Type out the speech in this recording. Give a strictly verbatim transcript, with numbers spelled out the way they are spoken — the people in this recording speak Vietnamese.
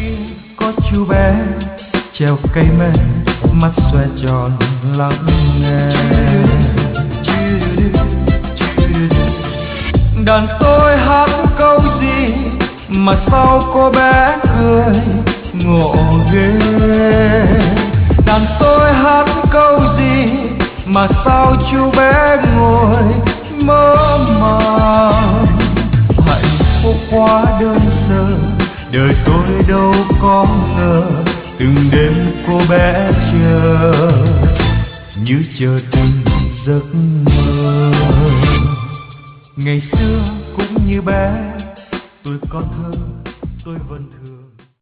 có chú bé treo cây me, mắt xoe tròn lắng nghe. Đàn tôi hát câu gì mà sao cô bé cười ngộ ghê. Đàn tôi hát câu gì mà sao chú bé ngồi mơ màng. Hạnh phúc quá đơn sơ, đời tôi đâu có ngờ, từng đêm cô bé chờ như chờ từng giấc mơ. Ngày xưa cũng như bé, tôi có thơ tôi vẫn thương.